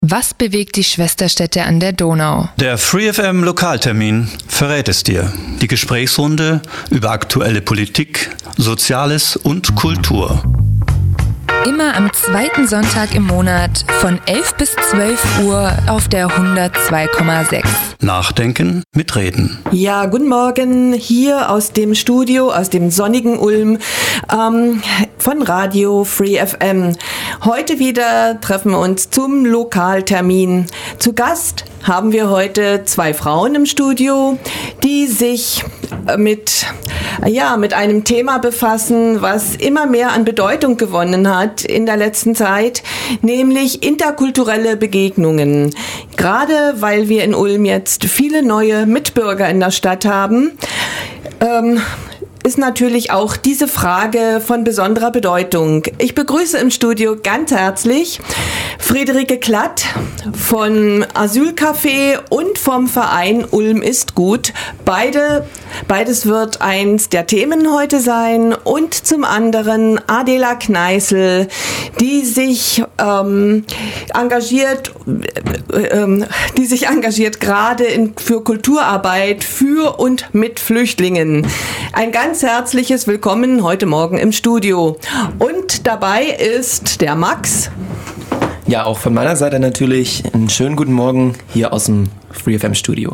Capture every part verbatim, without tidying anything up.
Was bewegt die Schwesterstädte an der Donau? Der Free F M Lokaltermin verrät es dir. Die Gesprächsrunde über aktuelle Politik, Soziales und Kultur. Immer am zweiten Sonntag im Monat von elf bis zwölf Uhr auf der hundertzwei Komma sechs. Nachdenken, mitreden. Ja, guten Morgen hier aus dem Studio, aus dem sonnigen Ulm ähm, von Radio Free F M. Heute wieder treffen wir uns zum Lokaltermin. Zu Gast haben wir heute zwei Frauen im Studio, die sich mit, ja, mit einem Thema befassen, was immer mehr an Bedeutung gewonnen hat in der letzten Zeit, nämlich interkulturelle Begegnungen. Gerade weil wir in Ulm jetzt viele neue Mitbürger in der Stadt haben, ähm, ist natürlich auch diese Frage von besonderer Bedeutung. Ich begrüße im Studio ganz herzlich Friederike Klatt von Asylcafé und vom Verein Ulm ist gut. Beide, beides wird eins der Themen heute sein. Und zum anderen Adela Kneißl, die sich ähm, engagiert, äh, die sich engagiert gerade in, für Kulturarbeit für und mit Flüchtlingen. Ein ganz herzliches Willkommen heute Morgen im Studio. Und dabei ist der Max. Ja, auch von meiner Seite natürlich einen schönen guten Morgen hier aus dem Free F M Studio.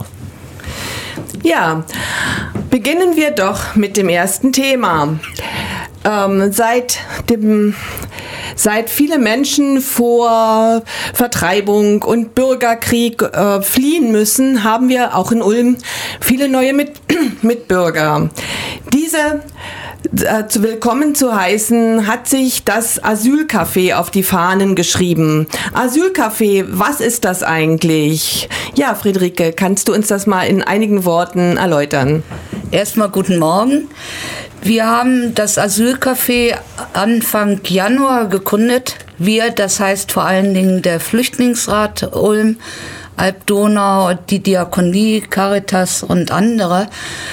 Ja, beginnen wir doch mit dem ersten Thema. Ähm, seit dem Seit viele Menschen vor Vertreibung und Bürgerkrieg äh, fliehen müssen, haben wir auch in Ulm viele neue Mit- Mitbürger. Diese äh, zu willkommen zu heißen, hat sich das Asylcafé auf die Fahnen geschrieben. Asylcafé, was ist das eigentlich? Ja, Friederike, kannst du uns das mal in einigen Worten erläutern? Erstmal guten Morgen. Wir haben das Asylcafé Anfang Januar gegründet. Wir, das heißt vor allen Dingen der Flüchtlingsrat Ulm, Alb-Donau, die Diakonie, Caritas und andere,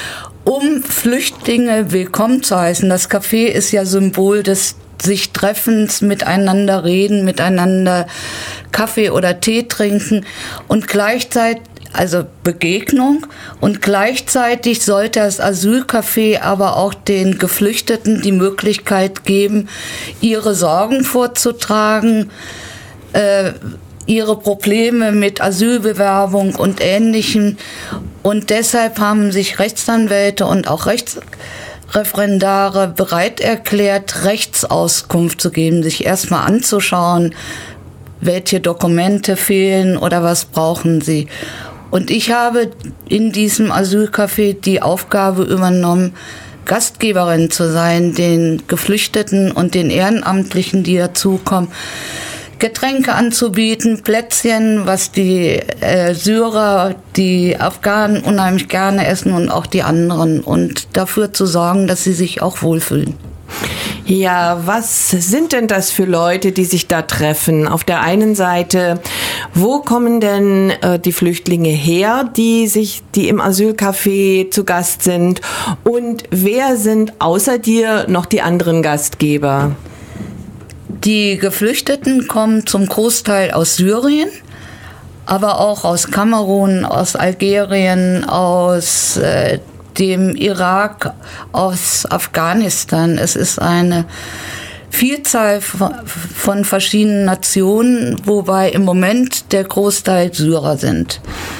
um Flüchtlinge willkommen zu heißen. Das Café ist ja Symbol des sich Treffens, miteinander reden, miteinander Kaffee oder Tee trinken und gleichzeitig also Begegnung, und gleichzeitig sollte das Asylcafé aber auch den Geflüchteten die Möglichkeit geben, ihre Sorgen vorzutragen, äh, ihre Probleme mit Asylbewerbung und Ähnlichem. Und deshalb haben sich Rechtsanwälte und auch Rechtsreferendare bereit erklärt, Rechtsauskunft zu geben, sich erstmal anzuschauen, welche Dokumente fehlen oder was brauchen sie. Und ich habe in diesem Asylcafé die Aufgabe übernommen, Gastgeberin zu sein, den Geflüchteten und den Ehrenamtlichen, die dazukommen, Getränke anzubieten, Plätzchen, was die äh, Syrer, die Afghanen unheimlich gerne essen und auch die anderen, und dafür zu sorgen, dass sie sich auch wohlfühlen. Ja, was sind denn das für Leute, die sich da treffen? Auf der einen Seite, wo kommen denn äh, die Flüchtlinge her, die sich, die im Asylcafé zu Gast sind? Und wer sind außer dir noch die anderen Gastgeber? Die Geflüchteten kommen zum Großteil aus Syrien, aber auch aus Kamerun, aus Algerien, aus äh, dem Irak, aus Afghanistan. Es ist eine Vielzahl von verschiedenen Nationen, wobei im Moment der Großteil Syrer sind.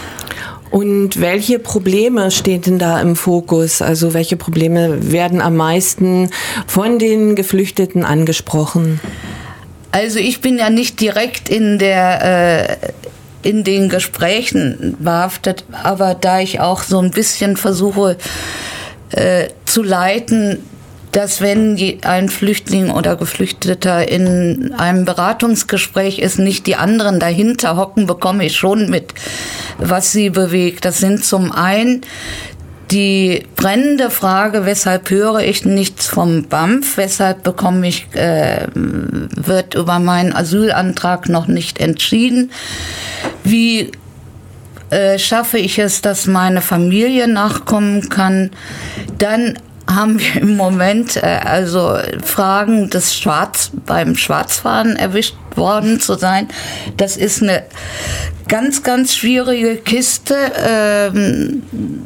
Und welche Probleme stehen denn da im Fokus? Also welche Probleme werden am meisten von den Geflüchteten angesprochen? Also ich bin ja nicht direkt in der äh, in den Gesprächen behaftet, aber da ich auch so ein bisschen versuche äh, zu leiten, dass wenn ein Flüchtling oder Geflüchteter in einem Beratungsgespräch ist, nicht die anderen dahinter hocken, bekomme ich schon mit, was sie bewegt. Das sind zum einen die brennende Frage, weshalb höre ich nichts vom B A M F, weshalb bekomme ich, äh, wird über meinen Asylantrag noch nicht entschieden, wie äh, schaffe ich es, dass meine Familie nachkommen kann. Dann haben wir im Moment äh, also Fragen des Schwarz beim Schwarzfahren erwischt worden zu sein. Das ist eine ganz, ganz schwierige Kiste. Ähm,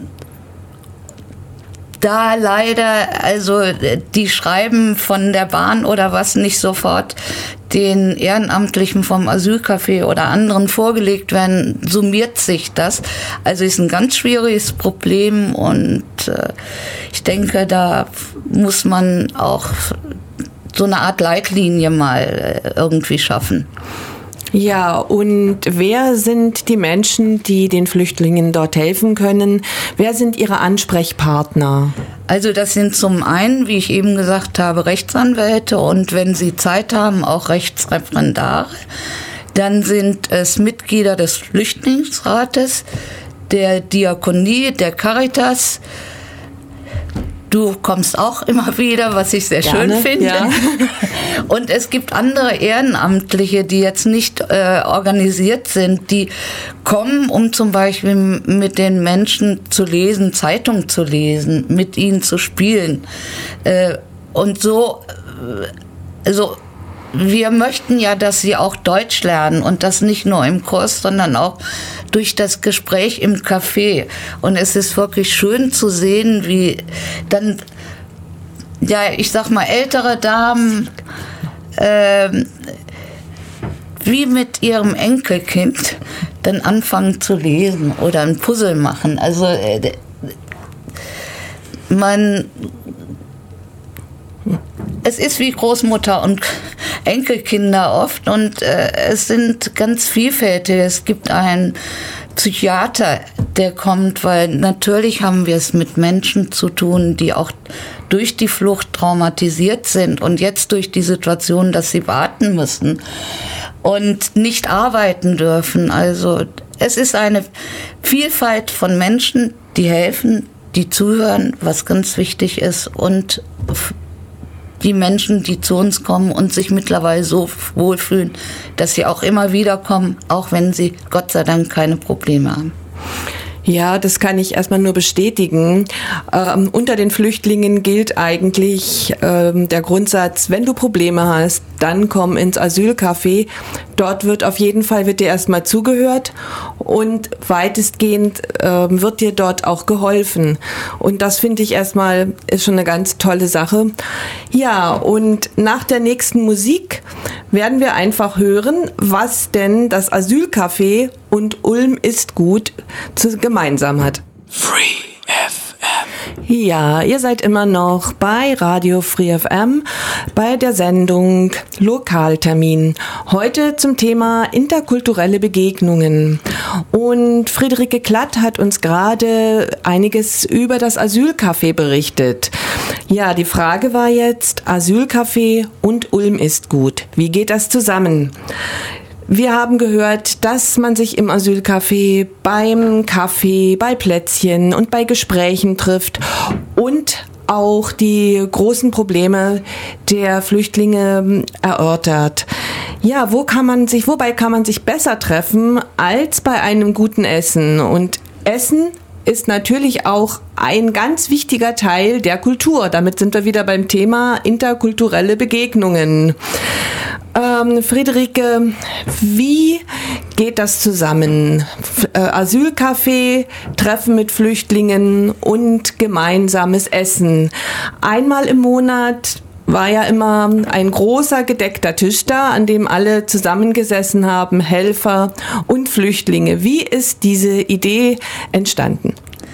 Da leider, also die Schreiben von der Bahn oder was nicht sofort den Ehrenamtlichen vom Asylcafé oder anderen vorgelegt werden, summiert sich das. Also ist ein ganz schwieriges Problem und äh, ich denke, da muss man auch so eine Art Leitlinie mal äh, irgendwie schaffen. Ja, und wer sind die Menschen, die den Flüchtlingen dort helfen können? Wer sind ihre Ansprechpartner? Also das sind zum einen, wie ich eben gesagt habe, Rechtsanwälte und wenn sie Zeit haben, auch Rechtsreferendare. Dann sind es Mitglieder des Flüchtlingsrates, der Diakonie, der Caritas. Du kommst auch immer wieder, was ich sehr Gerne, schön finde. ja. Und es gibt andere Ehrenamtliche, die jetzt nicht äh, organisiert sind, die kommen, um zum Beispiel mit den Menschen zu lesen, Zeitung zu lesen, mit ihnen zu spielen. Äh, und so, also wir möchten ja, dass sie auch Deutsch lernen und das nicht nur im Kurs, sondern auch durch das Gespräch im Café. Und es ist wirklich schön zu sehen, wie dann, ja, ich sag mal, ältere Damen äh, wie mit ihrem Enkelkind dann anfangen zu lesen oder ein Puzzle machen. Also äh, man es ist wie Großmutter und Enkelkinder oft und äh, es sind ganz vielfältige. Es gibt einen Psychiater, der kommt, weil natürlich haben wir es mit Menschen zu tun, die auch durch die Flucht traumatisiert sind und jetzt durch die Situation, dass sie warten müssen und nicht arbeiten dürfen. Also es ist eine Vielfalt von Menschen, die helfen, die zuhören, was ganz wichtig ist, und die Menschen, die zu uns kommen und sich mittlerweile so wohlfühlen, dass sie auch immer wieder kommen, auch wenn sie Gott sei Dank keine Probleme haben. Ja, das kann ich erstmal nur bestätigen. Ähm, unter den Flüchtlingen gilt eigentlich ähm, der Grundsatz, wenn du Probleme hast, dann komm ins Asylcafé. Dort wird auf jeden Fall, wird dir erstmal zugehört und weitestgehend ähm, wird dir dort auch geholfen. Und das finde ich erstmal ist schon eine ganz tolle Sache. Ja, und nach der nächsten Musik werden wir einfach hören, was denn das Asylcafé und Ulm ist gut zu, gemeinsam hat. Free F M. Ja, ihr seid immer noch bei Radio Free F M bei der Sendung Lokaltermin. Heute zum Thema interkulturelle Begegnungen. Und Friederike Klatt hat uns gerade einiges über das Asylcafé berichtet. Ja, die Frage war jetzt, Asylcafé und Ulm ist gut. Wie geht das zusammen? Wir haben gehört, dass man sich im Asylcafé beim Kaffee, bei Plätzchen und bei Gesprächen trifft und auch die großen Probleme der Flüchtlinge erörtert. Ja, wo kann man sich, wobei kann man sich besser treffen als bei einem guten Essen? Und Essen ist natürlich auch ein ganz wichtiger Teil der Kultur. Damit sind wir wieder beim Thema interkulturelle Begegnungen. Ähm, Friederike, wie geht das zusammen? Äh, Asylcafé, Treffen mit Flüchtlingen und gemeinsames Essen. Einmal im Monat war ja immer ein großer gedeckter Tisch da, an dem alle zusammengesessen haben, Helfer und Flüchtlinge. Wie ist diese Idee entstanden?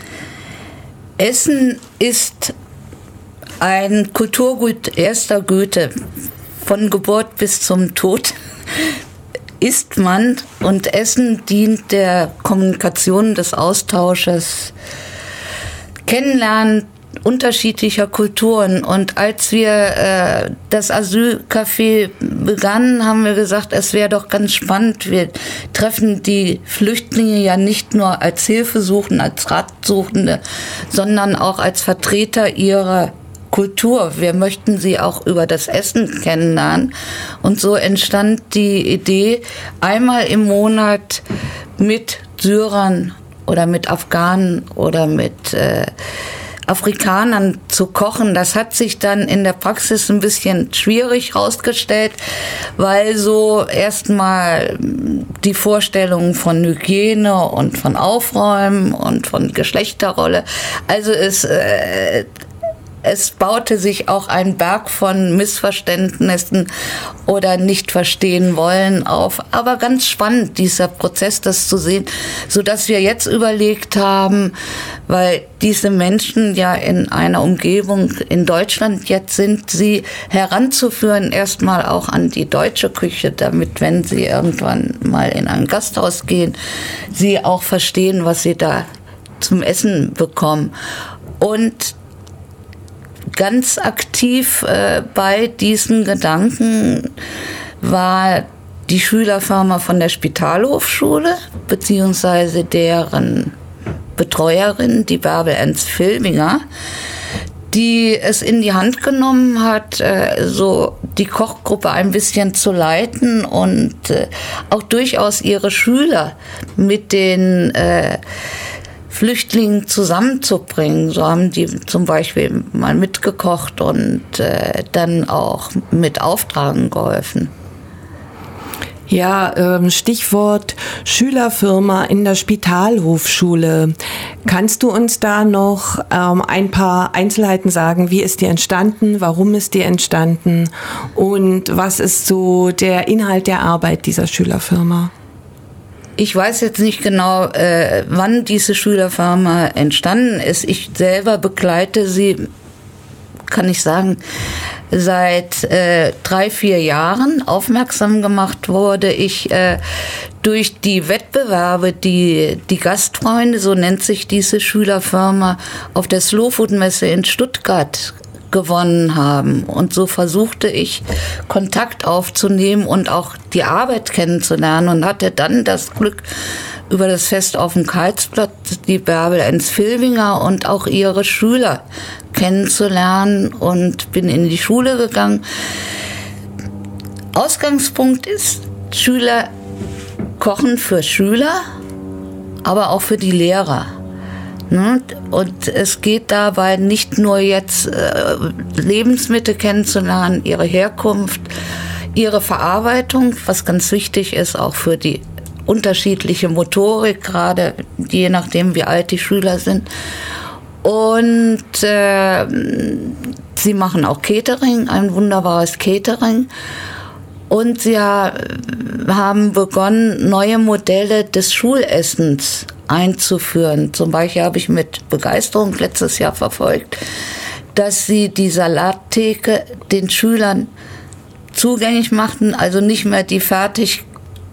Essen ist ein Kulturgut erster Güte. Von Geburt bis zum Tod isst man, und Essen dient der Kommunikation, des Austausches, Kennenlernen unterschiedlicher Kulturen. Und als wir äh, das Asylcafé begannen, haben wir gesagt, es wäre doch ganz spannend. Wir treffen die Flüchtlinge ja nicht nur als Hilfesuchende, als Ratsuchende, sondern auch als Vertreter ihrer Kultur. Wir möchten sie auch über das Essen kennenlernen. Und so entstand die Idee, einmal im Monat mit Syrern oder mit Afghanen oder mit äh, Afrikanern zu kochen. Das hat sich dann in der Praxis ein bisschen schwierig herausgestellt, weil so erstmal die Vorstellungen von Hygiene und von Aufräumen und von Geschlechterrolle, also es äh, Es baute sich auch ein Berg von Missverständnissen oder nicht verstehen wollen auf. Aber ganz spannend, dieser Prozess, das zu sehen, so dass wir jetzt überlegt haben, weil diese Menschen ja in einer Umgebung in Deutschland jetzt sind, sie heranzuführen erstmal auch an die deutsche Küche, damit, wenn sie irgendwann mal in ein Gasthaus gehen, sie auch verstehen, was sie da zum Essen bekommen. Und ganz aktiv äh, bei diesen Gedanken war die Schülerfirma von der Spitalhofschule, beziehungsweise deren Betreuerin, die Bärbel Enz-Filbinger, die es in die Hand genommen hat, äh, so die Kochgruppe ein bisschen zu leiten und äh, auch durchaus ihre Schüler mit den äh, Flüchtlingen zusammenzubringen. So haben die zum Beispiel mal mitgekocht und äh, dann auch mit Auftragen geholfen. Ja, ähm, Stichwort Schülerfirma in der Spitalhofschule. Kannst du uns da noch ähm, ein paar Einzelheiten sagen? Wie ist die entstanden? Warum ist die entstanden? Und was ist so der Inhalt der Arbeit dieser Schülerfirma? Ich weiß jetzt nicht genau, äh, wann diese Schülerfirma entstanden ist. Ich selber begleite sie, kann ich sagen, seit äh, drei, vier Jahren. Aufmerksam gemacht wurde ich äh, durch die Wettbewerbe, die die Gastfreunde, so nennt sich diese Schülerfirma, auf der Slow Food Messe in Stuttgart gewonnen haben. Und so versuchte ich, Kontakt aufzunehmen und auch die Arbeit kennenzulernen und hatte dann das Glück, über das Fest auf dem Karlsplatz die Bärbel Enz-Filbinger und auch ihre Schüler kennenzulernen und bin in die Schule gegangen. Ausgangspunkt ist, Schüler kochen für Schüler, aber auch für die Lehrer. Und es geht dabei nicht nur jetzt äh, Lebensmittel kennenzulernen, ihre Herkunft, ihre Verarbeitung, was ganz wichtig ist, auch für die unterschiedliche Motorik, gerade je nachdem, wie alt die Schüler sind. Und äh, sie machen auch Catering, ein wunderbares Catering. Und sie haben begonnen, neue Modelle des Schulessens einzuführen. Zum Beispiel habe ich mit Begeisterung letztes Jahr verfolgt, dass sie die Salattheke den Schülern zugänglich machten, also nicht mehr die fertig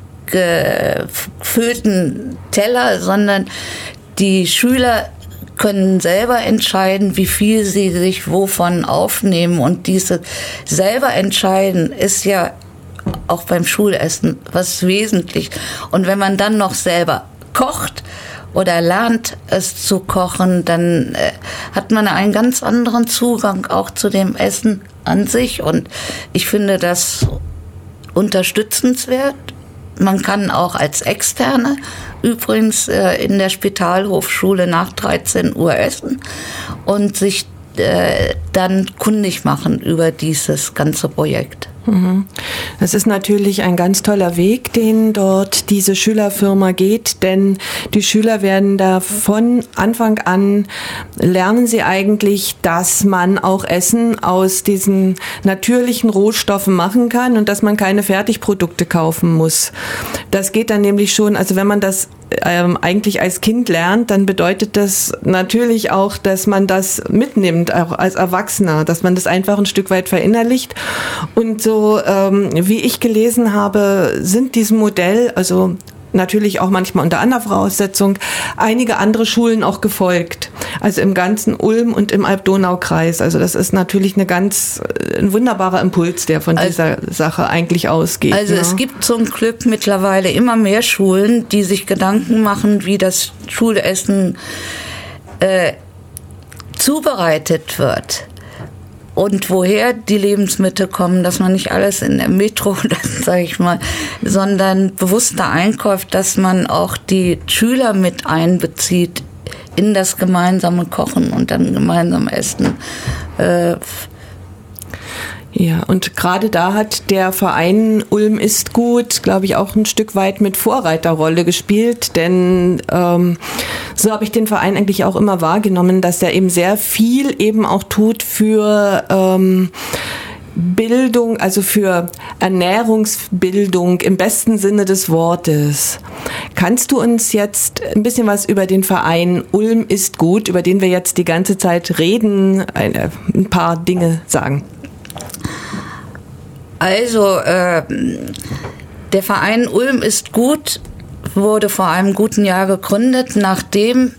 gefüllten Teller, sondern die Schüler können selber entscheiden, wie viel sie sich wovon aufnehmen. Und dieses selber entscheiden ist ja auch beim Schulessen was wesentlich. Und wenn man dann noch selber kocht oder lernt es zu kochen, dann äh, hat man einen ganz anderen Zugang auch zu dem Essen an sich. Und ich finde das unterstützenswert. Man kann auch als Externe übrigens äh, in der Spitalhofschule nach dreizehn Uhr essen und sich äh, dann kundig machen über dieses ganze Projekt. Das ist natürlich ein ganz toller Weg, den dort diese Schülerfirma geht, denn die Schüler werden da von Anfang an, lernen sie eigentlich, dass man auch Essen aus diesen natürlichen Rohstoffen machen kann und dass man keine Fertigprodukte kaufen muss. Das geht dann nämlich schon, also wenn man das ähm, eigentlich als Kind lernt, dann bedeutet das natürlich auch, dass man das mitnimmt, auch als Erwachsener, dass man das einfach ein Stück weit verinnerlicht. Und so, ähm, wie ich gelesen habe, sind diesem Modell, also natürlich auch manchmal unter anderer Voraussetzung, einige andere Schulen auch gefolgt. Also im ganzen Ulm und im Alb-Donau-Kreis. Also das ist natürlich eine ganz, ein wunderbarer Impuls, der von dieser also, Sache eigentlich ausgeht. Also ne? Es gibt zum Glück mittlerweile immer mehr Schulen, die sich Gedanken machen, wie das Schulessen äh, zubereitet wird. Und woher die Lebensmittel kommen, dass man nicht alles in der Metro, sage ich mal, sondern bewusster einkauft, dass man auch die Schüler mit einbezieht in das gemeinsame Kochen und dann gemeinsam Essen. Äh, Ja, und gerade da hat der Verein Ulm ist gut, glaube ich, auch ein Stück weit mit Vorreiterrolle gespielt, denn ähm, so habe ich den Verein eigentlich auch immer wahrgenommen, dass er eben sehr viel eben auch tut für ähm, Bildung, also für Ernährungsbildung im besten Sinne des Wortes. Kannst du uns jetzt ein bisschen was über den Verein Ulm ist gut, über den wir jetzt die ganze Zeit reden, ein, ein paar Dinge sagen? Also, äh, der Verein Ulm ist gut wurde vor einem guten Jahr gegründet, nachdem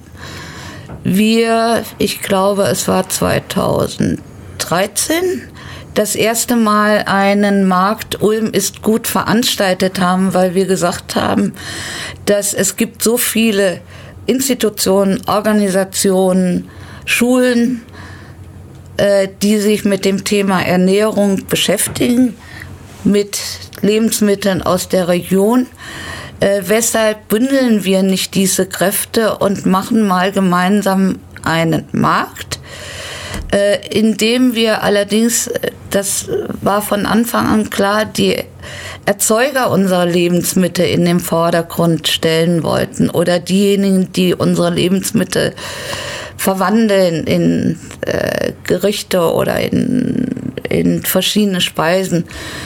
wir, ich glaube, es war zweitausenddreizehn, das erste Mal einen Markt Ulm ist gut veranstaltet haben, weil wir gesagt haben, dass es gibt so viele Institutionen, Organisationen, Schulen, äh, die sich mit dem Thema Ernährung beschäftigen, mit Lebensmitteln aus der Region. Äh, weshalb bündeln wir nicht diese Kräfte und machen mal gemeinsam einen Markt, äh, indem wir allerdings, das war von Anfang an klar, die Erzeuger unserer Lebensmittel in den Vordergrund stellen wollten oder diejenigen, die unsere Lebensmittel verwandeln in äh, Gerichte oder in, in verschiedene Speisen.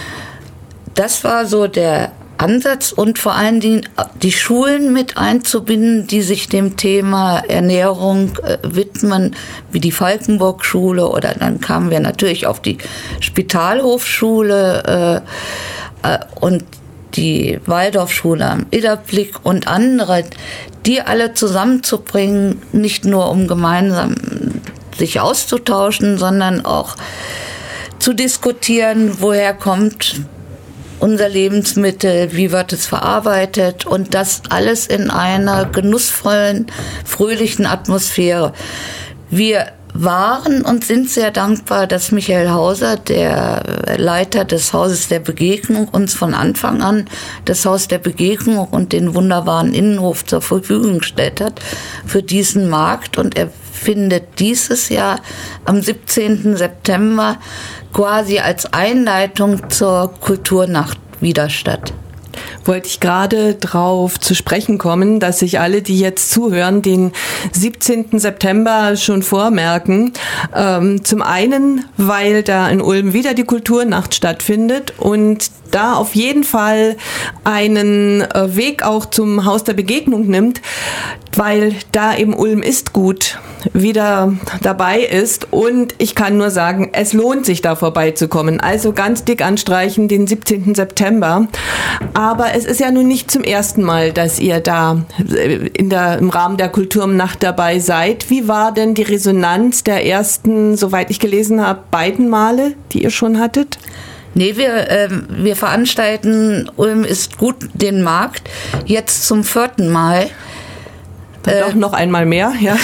Das war so der Ansatz und vor allen Dingen die Schulen mit einzubinden, die sich dem Thema Ernährung äh, widmen, wie die Falkenburg-Schule oder dann kamen wir natürlich auf die Spitalhofschule äh, äh, und die Waldorfschule am Idderblick und andere, die alle zusammenzubringen, nicht nur um gemeinsam sich auszutauschen, sondern auch zu diskutieren, woher kommt unser Lebensmittel, wie wird es verarbeitet und das alles in einer genussvollen, fröhlichen Atmosphäre. Wir waren und sind sehr dankbar, dass Michael Hauser, der Leiter des Hauses der Begegnung, uns von Anfang an das Haus der Begegnung und den wunderbaren Innenhof zur Verfügung gestellt hat für diesen Markt. Und er findet dieses Jahr am siebzehnten September quasi als Einleitung zur Kulturnacht wieder statt. Wollte ich gerade drauf zu sprechen kommen, dass sich alle, die jetzt zuhören, den siebzehnten September schon vormerken. Ähm, zum einen, weil da in Ulm wieder die Kulturnacht stattfindet und da auf jeden Fall einen äh, Weg auch zum Haus der Begegnung nimmt, weil da eben Ulm ist gut wieder dabei ist und ich kann nur sagen, es lohnt sich da vorbeizukommen. Also ganz dick anstreichen den siebzehnten September. Aber es ist ja nun nicht zum ersten Mal, dass ihr da in der, im Rahmen der Kulturnacht dabei seid. Wie war denn die Resonanz der ersten, soweit ich gelesen habe, beiden Male, die ihr schon hattet? Nee, wir, äh, wir veranstalten Ulm ist gut den Markt jetzt zum vierten Mal. Dann doch noch einmal mehr, ja.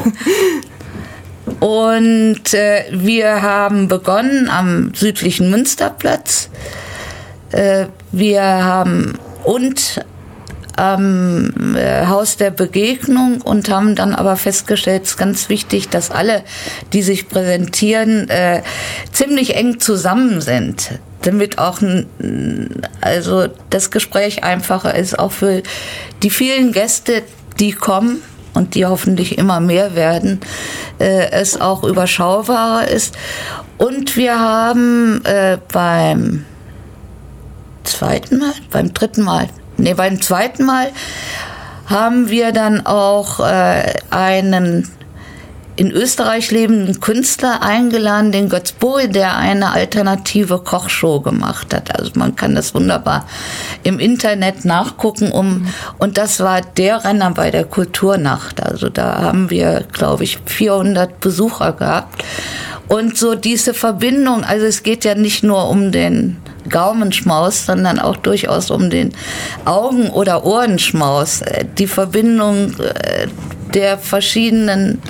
Und äh, wir haben begonnen am südlichen Münsterplatz. Äh, wir haben und am äh, Haus der Begegnung und haben dann aber festgestellt, es ist ganz wichtig, dass alle, die sich präsentieren, äh, ziemlich eng zusammen sind, damit auch also das Gespräch einfacher ist, auch für die vielen Gäste, die kommen und die hoffentlich immer mehr werden, äh, es auch überschaubarer ist. Und wir haben äh, beim zweiten Mal, beim dritten Mal, nee, beim zweiten Mal haben wir dann auch äh, einen in Österreich lebenden Künstler eingeladen, den Götz Boe, der eine alternative Kochshow gemacht hat. Also man kann das wunderbar im Internet nachgucken. Um, und das war der Renner bei der Kulturnacht. Also da haben wir, glaube ich, vierhundert Besucher gehabt. Und so diese Verbindung, also es geht ja nicht nur um den Gaumenschmaus, sondern auch durchaus um den Augen- oder Ohrenschmaus. Die Verbindung der verschiedenen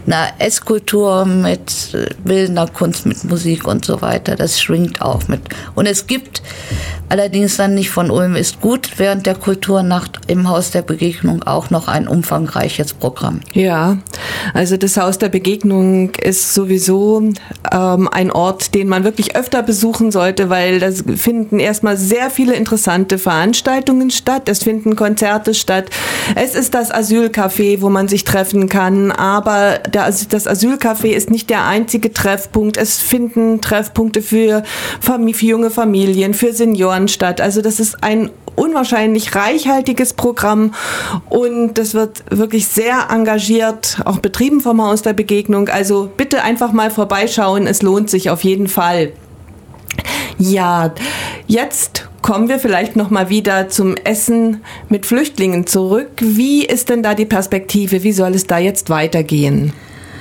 einer Esskultur mit bildender Kunst, mit Musik und so weiter. Das schwingt auch mit. Und es gibt allerdings dann nicht von Ulm ist gut während der Kulturnacht im Haus der Begegnung auch noch ein umfangreiches Programm. Ja, also das Haus der Begegnung ist sowieso ähm, ein Ort, den man wirklich öfter besuchen sollte, weil da finden erstmal sehr viele interessante Veranstaltungen statt. Es finden Konzerte statt. Es ist das Asylcafé, wo man sich treffen kann, aber der, das Asylcafé ist nicht der einzige Treffpunkt. Es finden Treffpunkte für, Familie, für junge Familien, für Senioren statt. Also das ist ein unwahrscheinlich reichhaltiges Programm und das wird wirklich sehr engagiert, auch betrieben vom Haus der Begegnung. Also bitte einfach mal vorbeischauen, es lohnt sich auf jeden Fall. Ja, jetzt kommen wir vielleicht noch mal wieder zum Essen mit Flüchtlingen zurück. Wie ist denn da die Perspektive? Wie soll es da jetzt weitergehen?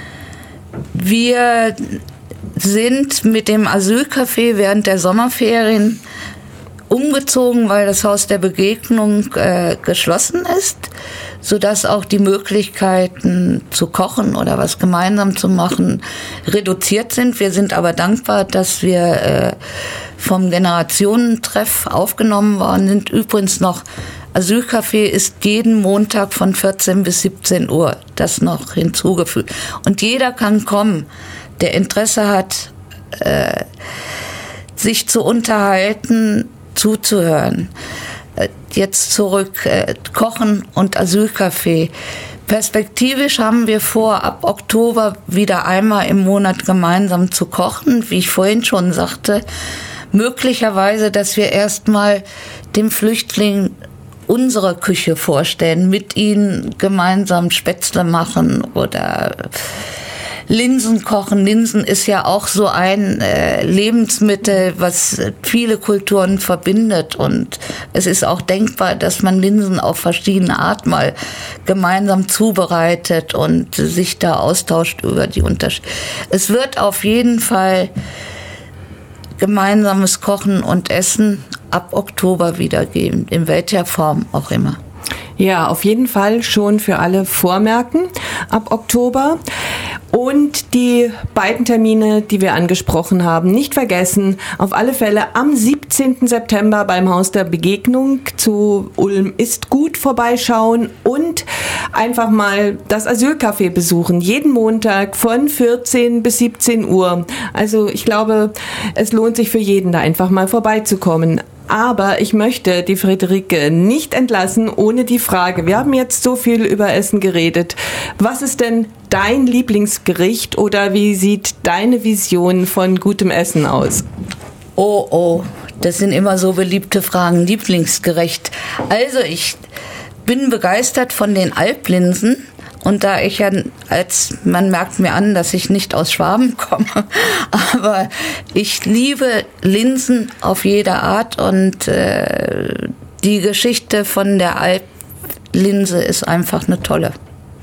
Wir sind mit dem Asylcafé während der Sommerferien umgezogen, weil das Haus der Begegnung äh, geschlossen ist, sodass auch die Möglichkeiten zu kochen oder was gemeinsam zu machen reduziert sind. Wir sind aber dankbar, dass wir äh, vom Generationentreff aufgenommen worden sind. Übrigens noch, Asylcafé ist jeden Montag von vierzehn bis siebzehn Uhr, das noch hinzugefügt. Und jeder kann kommen, der Interesse hat, äh, sich zu unterhalten, zuzuhören. Jetzt zurück, äh, Kochen und Asylcafé. Perspektivisch haben wir vor, ab Oktober wieder einmal im Monat gemeinsam zu kochen, wie ich vorhin schon sagte. Möglicherweise, dass wir erstmal dem Flüchtling unsere Küche vorstellen, mit ihnen gemeinsam Spätzle machen oder Linsen kochen. Linsen ist ja auch so ein äh, Lebensmittel, was viele Kulturen verbindet. Und es ist auch denkbar, dass man Linsen auf verschiedene Art mal gemeinsam zubereitet und sich da austauscht über die Unterschiede. Es wird auf jeden Fall gemeinsames Kochen und Essen ab Oktober wieder geben, in welcher Form auch immer. Ja, auf jeden Fall schon für alle vormerken ab Oktober. Und die beiden Termine, die wir angesprochen haben, nicht vergessen. Auf alle Fälle am siebzehnten September beim Haus der Begegnung zu Ulm ist gut vorbeischauen und einfach mal das Asylcafé besuchen. Jeden Montag von vierzehn bis siebzehn Uhr. Also ich glaube, es lohnt sich für jeden, da einfach mal vorbeizukommen. Aber ich möchte die Friederike nicht entlassen ohne die Frage. Wir haben jetzt so viel über Essen geredet. Was ist denn dein Lieblingsgericht oder wie sieht deine Vision von gutem Essen aus? Oh, oh, das sind immer so beliebte Fragen. Lieblingsgericht. Also ich bin begeistert von den Alplinsen. Und da ich ja, als man merkt mir an, dass ich nicht aus Schwaben komme, aber ich liebe Linsen auf jede Art und äh, die Geschichte von der Alplinse ist einfach eine tolle.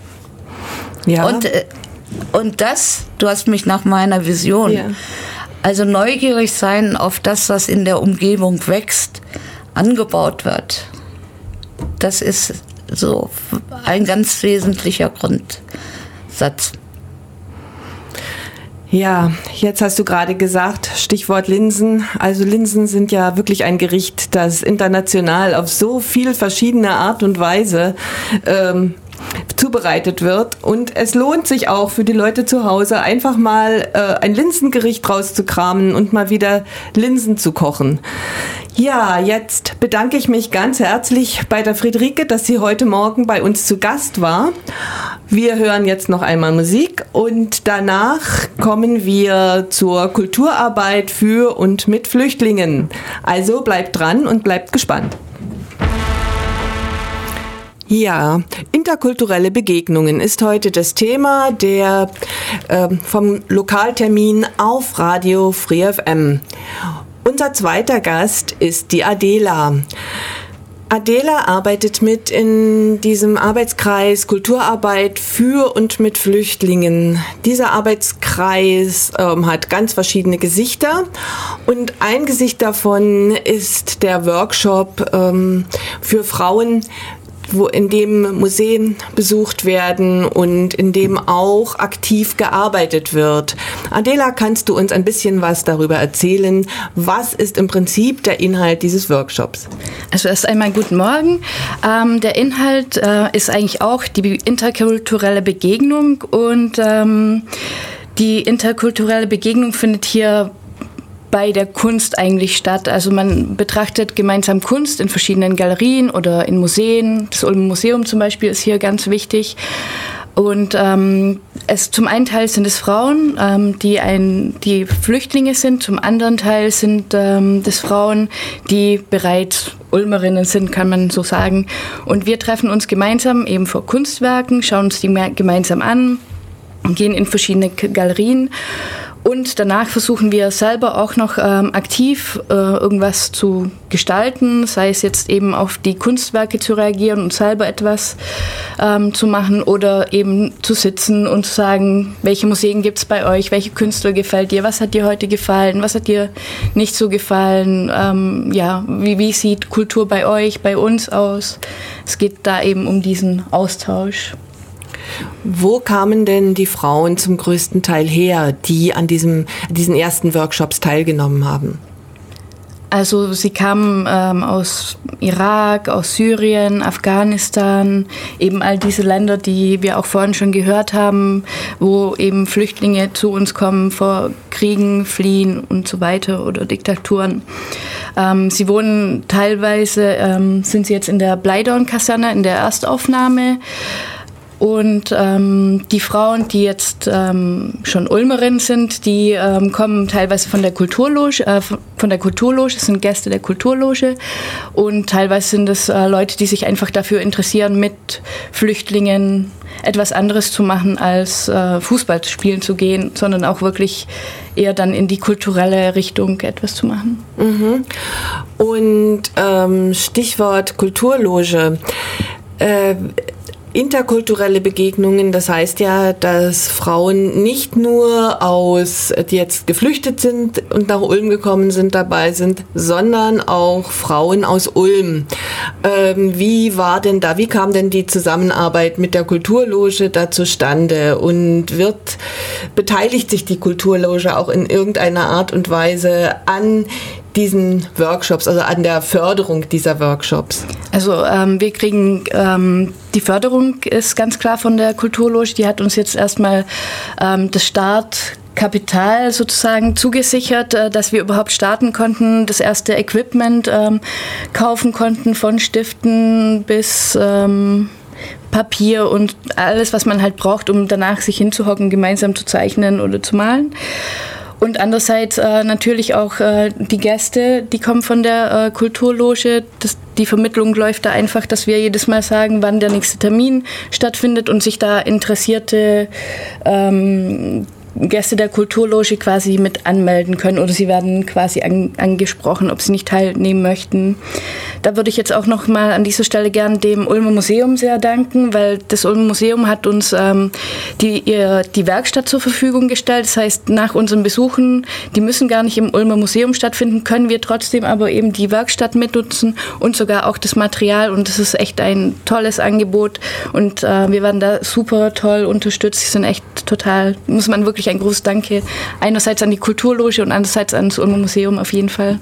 Ja. Und, äh, und das, du hast mich nach meiner Vision, ja. Also neugierig sein auf das, was in der Umgebung wächst, angebaut wird. Das ist so ein ganz wesentlicher Grundsatz. Ja, jetzt hast du gerade gesagt, Stichwort Linsen. Also Linsen sind ja wirklich ein Gericht, das international auf so viel verschiedene Art und Weise ähm, zubereitet wird. Und es lohnt sich auch für die Leute zu Hause, einfach mal äh, ein Linsengericht rauszukramen und mal wieder Linsen zu kochen. Ja, jetzt bedanke ich mich ganz herzlich bei der Friederike, dass sie heute Morgen bei uns zu Gast war. Wir hören jetzt noch einmal Musik und danach kommen wir zur Kulturarbeit für und mit Flüchtlingen. Also bleibt dran und bleibt gespannt. Ja, interkulturelle Begegnungen ist heute das Thema der äh, vom Lokaltermin auf Radio Free F M. Unser zweiter Gast ist die Adela. Adela arbeitet mit in diesem Arbeitskreis Kulturarbeit für und mit Flüchtlingen. Dieser Arbeitskreis ähm, hat ganz verschiedene Gesichter und ein Gesicht davon ist der Workshop ähm, für Frauen wo, in dem Museen besucht werden und in dem auch aktiv gearbeitet wird. Adela, kannst du uns ein bisschen was darüber erzählen? Was ist im Prinzip der Inhalt dieses Workshops? Also erst einmal guten Morgen. Ähm, der Inhalt äh, ist eigentlich auch die interkulturelle Begegnung und ähm, die interkulturelle Begegnung findet hier bei der Kunst eigentlich statt. Also man betrachtet gemeinsam Kunst in verschiedenen Galerien oder in Museen. Das Ulmer Museum zum Beispiel ist hier ganz wichtig. Und ähm, es zum einen Teil sind es Frauen, ähm, die ein, die Flüchtlinge sind. Zum anderen Teil sind ähm, das Frauen, die bereits Ulmerinnen sind, kann man so sagen. Und wir treffen uns gemeinsam eben vor Kunstwerken, schauen uns die gemeinsam an, gehen in verschiedene Galerien. Und danach versuchen wir selber auch noch ähm, aktiv äh, irgendwas zu gestalten, sei es jetzt eben auf die Kunstwerke zu reagieren und selber etwas ähm, zu machen oder eben zu sitzen und zu sagen, welche Museen gibt es bei euch, welche Künstler gefällt dir, was hat dir heute gefallen, was hat dir nicht so gefallen, ähm, ja, wie, wie sieht Kultur bei euch, bei uns aus. Es geht da eben um diesen Austausch. Wo kamen denn die Frauen zum größten Teil her, die an diesem, diesen ersten Workshops teilgenommen haben? Also sie kamen ähm, aus Irak, aus Syrien, Afghanistan, eben all diese Länder, die wir auch vorhin schon gehört haben, wo eben Flüchtlinge zu uns kommen vor Kriegen, Fliehen und so weiter oder Diktaturen. Ähm, sie wohnen teilweise, ähm, sind sie jetzt in der Bleidorn-Kaserne in der Erstaufnahme. Und ähm, die Frauen, die jetzt ähm, schon Ulmerinnen sind, die ähm, kommen teilweise von der Kulturloge, äh, von der Kulturloge, sind Gäste der Kulturloge und teilweise sind es äh, Leute, die sich einfach dafür interessieren, mit Flüchtlingen etwas anderes zu machen, als äh, Fußball spielen zu gehen, sondern auch wirklich eher dann in die kulturelle Richtung etwas zu machen. Mhm. Und ähm, Stichwort Kulturloge. Äh, Interkulturelle Begegnungen, das heißt ja, dass Frauen nicht nur aus, die jetzt geflüchtet sind und nach Ulm gekommen sind, dabei sind, sondern auch Frauen aus Ulm. Ähm, wie war denn da, wie kam denn die Zusammenarbeit mit der Kulturloge da zustande und wird, beteiligt sich die Kulturloge auch in irgendeiner Art und Weise an diesen Workshops, also an der Förderung dieser Workshops? Also ähm, wir kriegen, ähm, die Förderung ist ganz klar von der Kulturloge, die hat uns jetzt erstmal ähm, das Startkapital sozusagen zugesichert, äh, dass wir überhaupt starten konnten, das erste Equipment ähm, kaufen konnten, von Stiften bis ähm, Papier und alles, was man halt braucht, um danach sich hinzuhocken, gemeinsam zu zeichnen oder zu malen. Und andererseits äh, natürlich auch äh, die Gäste, die kommen von der äh, Kulturloge. Das, die Vermittlung läuft da einfach, dass wir jedes Mal sagen, wann der nächste Termin stattfindet und sich da interessierte ähm, Gäste der Kulturloge quasi mit anmelden können oder sie werden quasi an, angesprochen, ob sie nicht teilnehmen möchten. Da würde ich jetzt auch noch mal an dieser Stelle gern dem Ulmer Museum sehr danken, weil das Ulmer Museum hat uns ähm, die, ihr, die Werkstatt zur Verfügung gestellt. Das heißt, nach unseren Besuchen, die müssen gar nicht im Ulmer Museum stattfinden, können wir trotzdem aber eben die Werkstatt mitnutzen und sogar auch das Material und das ist echt ein tolles Angebot und äh, wir werden da super toll unterstützt. Sie sind echt total, muss man wirklich ein großes Danke einerseits an die Kulturloge und andererseits an das Ulmer Museum auf jeden Fall.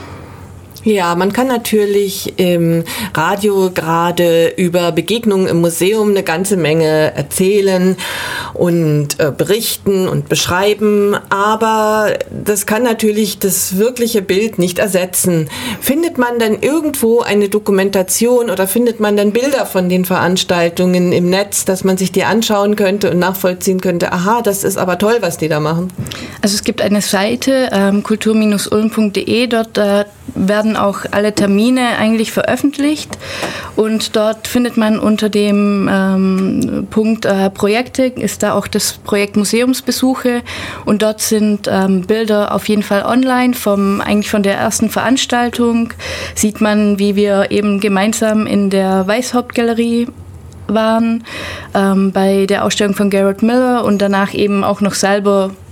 Ja, man kann natürlich im Radio gerade über Begegnungen im Museum eine ganze Menge erzählen und äh, berichten und beschreiben, aber das kann natürlich das wirkliche Bild nicht ersetzen. Findet man denn irgendwo eine Dokumentation oder findet man dann Bilder von den Veranstaltungen im Netz, dass man sich die anschauen könnte und nachvollziehen könnte, aha, das ist aber toll, was die da machen? Also es gibt eine Seite, ähm, kultur Bindestrich ulm Punkt de, dort äh, werden auch alle Termine eigentlich veröffentlicht und dort findet man unter dem ähm, Punkt äh, Projekte, ist da auch das Projekt Museumsbesuche und dort sind ähm, Bilder auf jeden Fall online vom eigentlich von der ersten Veranstaltung, sieht man, wie wir eben gemeinsam in der Weishauptgalerie waren, ähm, bei der Ausstellung von Garrett Miller und danach eben auch noch selber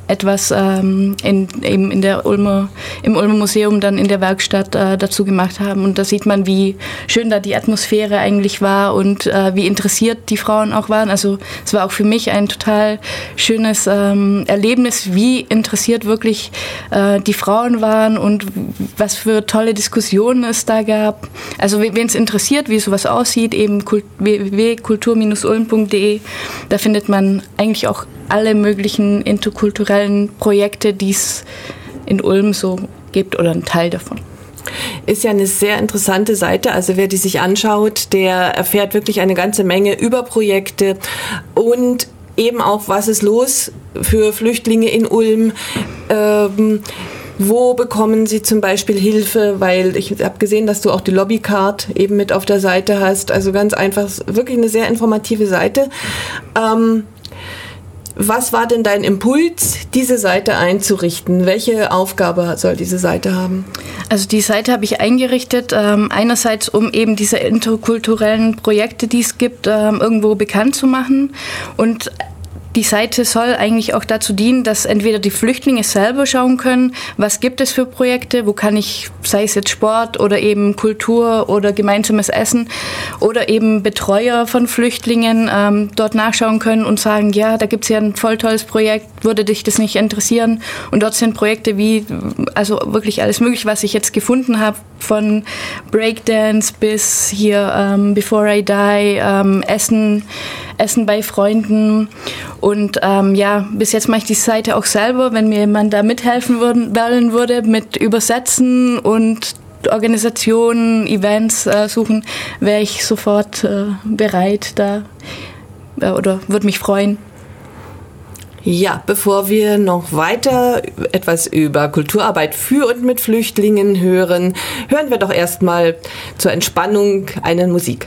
etwas ähm, in, eben in der Ulmer, im Ulmer Museum dann in der Werkstatt äh, dazu gemacht haben. Und da sieht man, wie schön da die Atmosphäre eigentlich war und äh, wie interessiert die Frauen auch waren. Also es war auch für mich ein total schönes ähm, Erlebnis, wie interessiert wirklich äh, die Frauen waren und was für tolle Diskussionen es da gab. Also wen es interessiert, wie sowas aussieht, eben w w w punkt kultur Bindestrich ulm punkt de, da findet man eigentlich auch alle möglichen interkulturellen Projekte, die es in Ulm so gibt oder einen Teil davon. Ist ja eine sehr interessante Seite, also wer die sich anschaut, der erfährt wirklich eine ganze Menge über Projekte und eben auch, was ist los für Flüchtlinge in Ulm, ähm, wo bekommen sie zum Beispiel Hilfe, weil ich habe gesehen, dass du auch die Lobbycard eben mit auf der Seite hast, also ganz einfach, wirklich eine sehr informative Seite. Ähm, Was war denn dein Impuls, diese Seite einzurichten? Welche Aufgabe soll diese Seite haben? Also die Seite habe ich eingerichtet, ähm, einerseits um eben diese interkulturellen Projekte, die es gibt, ähm, irgendwo bekannt zu machen, und die Seite soll eigentlich auch dazu dienen, dass entweder die Flüchtlinge selber schauen können, was gibt es für Projekte, wo kann ich, sei es jetzt Sport oder eben Kultur oder gemeinsames Essen, oder eben Betreuer von Flüchtlingen ähm, dort nachschauen können und sagen, ja, da gibt es ja ein voll tolles Projekt, würde dich das nicht interessieren? Und dort sind Projekte wie, also wirklich alles mögliche, was ich jetzt gefunden habe, von Breakdance bis hier ähm, Before I Die, ähm, Essen, Essen bei Freunden. Und ähm, ja, bis jetzt mache ich die Seite auch selber. Wenn mir jemand da mithelfen würden, wollen würde mit Übersetzen und Organisationen, Events äh, suchen, wäre ich sofort äh, bereit da äh, oder würde mich freuen. Ja, bevor wir noch weiter etwas über Kulturarbeit für und mit Flüchtlingen hören, hören wir doch erstmal zur Entspannung eine Musik.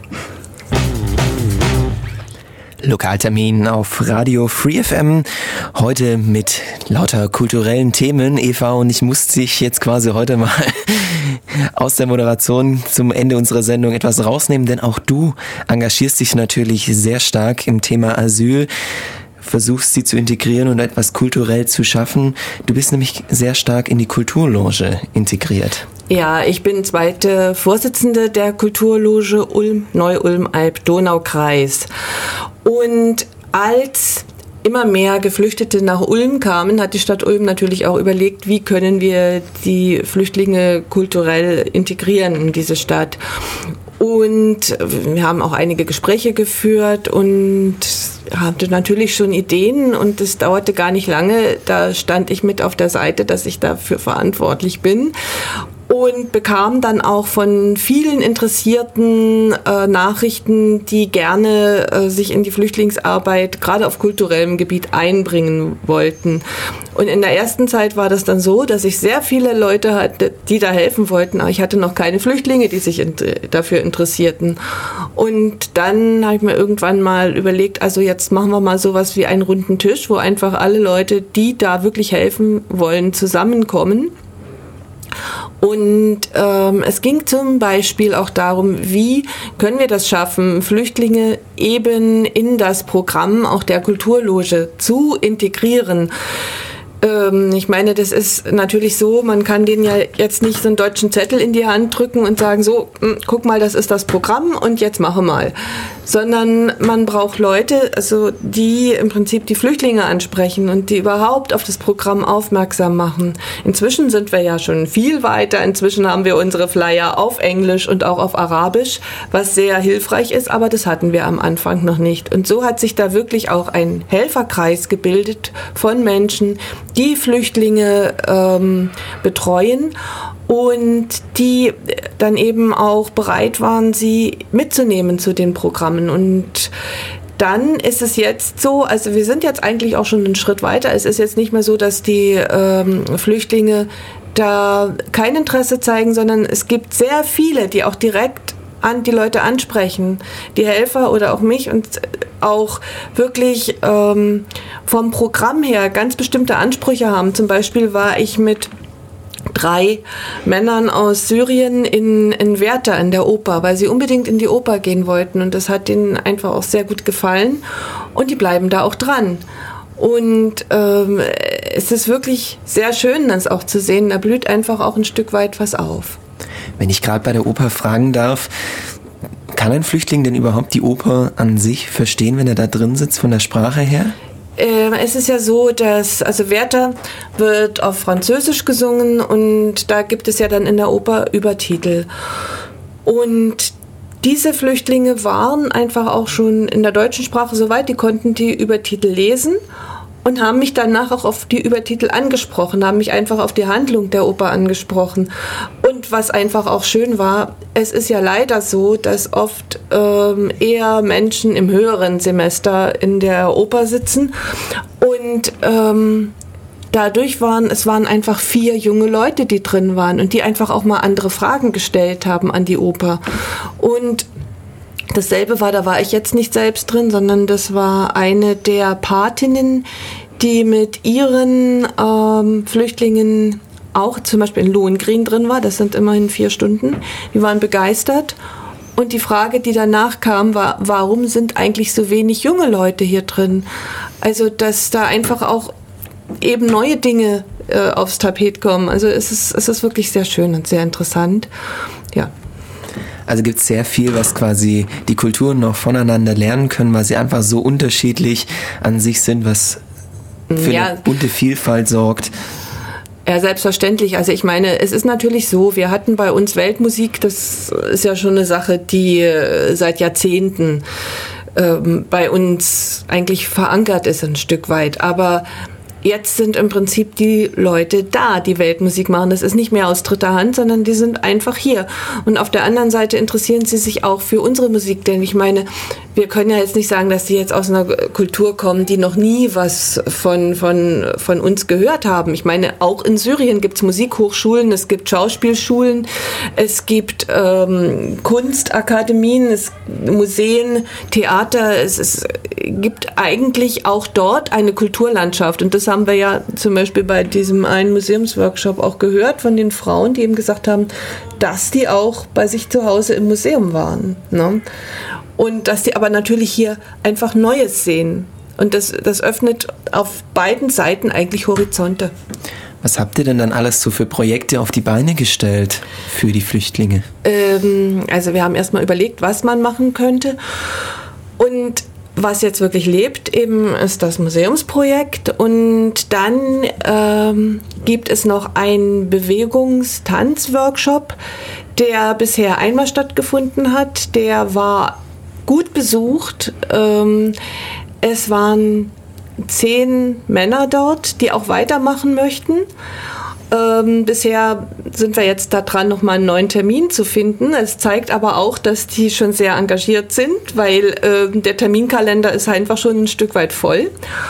Lokaltermin auf Radio Free F M, heute mit lauter kulturellen Themen. Eva und ich musste dich jetzt quasi heute mal aus der Moderation zum Ende unserer Sendung etwas rausnehmen, denn auch du engagierst dich natürlich sehr stark im Thema Asyl, versuchst sie zu integrieren und etwas kulturell zu schaffen. Du bist nämlich sehr stark in die Kulturloge integriert. Ja, ich bin zweite Vorsitzende der Kulturloge Ulm, Neu-Ulm-Alb-Donau-Kreis. Und als immer mehr Geflüchtete nach Ulm kamen, hat die Stadt Ulm natürlich auch überlegt, wie können wir die Flüchtlinge kulturell integrieren in diese Stadt. Und wir haben auch einige Gespräche geführt und hatte natürlich schon Ideen, und es dauerte gar nicht lange. Da stand ich mit auf der Seite, dass ich dafür verantwortlich bin, und bekam dann auch von vielen Interessierten äh, Nachrichten, die gerne äh, sich in die Flüchtlingsarbeit gerade auf kulturellem Gebiet einbringen wollten. Und in der ersten Zeit war das dann so, dass ich sehr viele Leute hatte, die da helfen wollten, aber ich hatte noch keine Flüchtlinge, die sich in, dafür interessierten. Und dann habe ich mir irgendwann mal überlegt, also jetzt machen wir mal sowas wie einen runden Tisch, wo einfach alle Leute, die da wirklich helfen wollen, zusammenkommen. Und ähm, es ging zum Beispiel auch darum, wie können wir das schaffen, Flüchtlinge eben in das Programm auch der Kulturloge zu integrieren. Ähm, ich meine, das ist natürlich so, man kann denen ja jetzt nicht so einen deutschen Zettel in die Hand drücken und sagen, so, guck mal, das ist das Programm und jetzt mache mal. Sondern man braucht Leute, also die im Prinzip die Flüchtlinge ansprechen und die überhaupt auf das Programm aufmerksam machen. Inzwischen sind wir ja schon viel weiter. Inzwischen haben wir unsere Flyer auf Englisch und auch auf Arabisch, was sehr hilfreich ist, aber das hatten wir am Anfang noch nicht. Und so hat sich da wirklich auch ein Helferkreis gebildet von Menschen, die Flüchtlinge ähm, betreuen und die dann eben auch bereit waren, sie mitzunehmen zu den Programmen. Und dann ist es jetzt so, also wir sind jetzt eigentlich auch schon einen Schritt weiter. Es ist jetzt nicht mehr so, dass die ähm, Flüchtlinge da kein Interesse zeigen, sondern es gibt sehr viele, die auch direkt an die Leute ansprechen, die Helfer oder auch mich, und auch wirklich ähm, vom Programm her ganz bestimmte Ansprüche haben. Zum Beispiel war ich mit drei Männern aus Syrien in, in Werther in der Oper, weil sie unbedingt in die Oper gehen wollten, und das hat ihnen einfach auch sehr gut gefallen, und die bleiben da auch dran. Und ähm, es ist wirklich sehr schön, das auch zu sehen. Da blüht einfach auch ein Stück weit was auf. Wenn ich gerade bei der Oper fragen darf, kann ein Flüchtling denn überhaupt die Oper an sich verstehen, wenn er da drin sitzt, von der Sprache her? Äh, es ist ja so, dass, also Werther wird auf Französisch gesungen und da gibt es ja dann in der Oper Übertitel. Und diese Flüchtlinge waren einfach auch schon in der deutschen Sprache so weit, die konnten die Übertitel lesen und haben mich danach auch auf die Übertitel angesprochen, haben mich einfach auf die Handlung der Oper angesprochen. Und was einfach auch schön war, es ist ja leider so, dass oft ähm, eher Menschen im höheren Semester in der Oper sitzen und ähm, dadurch waren, es waren einfach vier junge Leute, die drin waren und die einfach auch mal andere Fragen gestellt haben an die Oper. Und dasselbe war, da war ich jetzt nicht selbst drin, sondern das war eine der Patinnen, die mit ihren ähm, Flüchtlingen auch zum Beispiel in Lohengrin drin war. Das sind immerhin vier Stunden. Die waren begeistert. Und die Frage, die danach kam, war, warum sind eigentlich so wenig junge Leute hier drin? Also, dass da einfach auch eben neue Dinge äh, aufs Tapet kommen. Also es ist, es ist wirklich sehr schön und sehr interessant. Ja. Also gibt es sehr viel, was quasi die Kulturen noch voneinander lernen können, weil sie einfach so unterschiedlich an sich sind, was für ja. eine bunte Vielfalt sorgt. Ja, selbstverständlich. Also ich meine, es ist natürlich so, wir hatten bei uns Weltmusik, das ist ja schon eine Sache, die seit Jahrzehnten ähm, bei uns eigentlich verankert ist ein Stück weit. Aber jetzt sind im Prinzip die Leute da, die Weltmusik machen. Das ist nicht mehr aus dritter Hand, sondern die sind einfach hier. Und auf der anderen Seite interessieren sie sich auch für unsere Musik. Denn ich meine, wir können ja jetzt nicht sagen, dass die jetzt aus einer Kultur kommen, die noch nie was von, von, von uns gehört haben. Ich meine, auch in Syrien gibt es Musikhochschulen, es gibt Schauspielschulen, es gibt ähm, Kunstakademien, es Museen, Theater. Es, es gibt eigentlich auch dort eine Kulturlandschaft. Und das haben wir ja zum Beispiel bei diesem einen Museumsworkshop auch gehört von den Frauen, die eben gesagt haben, dass die auch bei sich zu Hause im Museum waren. Ne? Und dass die aber natürlich hier einfach Neues sehen. Und das, das öffnet auf beiden Seiten eigentlich Horizonte. Was habt ihr denn dann alles so für Projekte auf die Beine gestellt für die Flüchtlinge? Ähm, also wir haben erstmal überlegt, was man machen könnte. Und was jetzt wirklich lebt, eben ist das Museumsprojekt. Und dann ähm, gibt es noch einen Bewegungstanz-Workshop, der bisher einmal stattgefunden hat. Der war gut besucht. Ähm, es waren zehn Männer dort, die auch weitermachen möchten. Ähm, bisher sind wir jetzt da dran, nochmal einen neuen Termin zu finden. Es zeigt aber auch, dass die schon sehr engagiert sind, weil äh, der Terminkalender ist einfach schon ein Stück weit voll.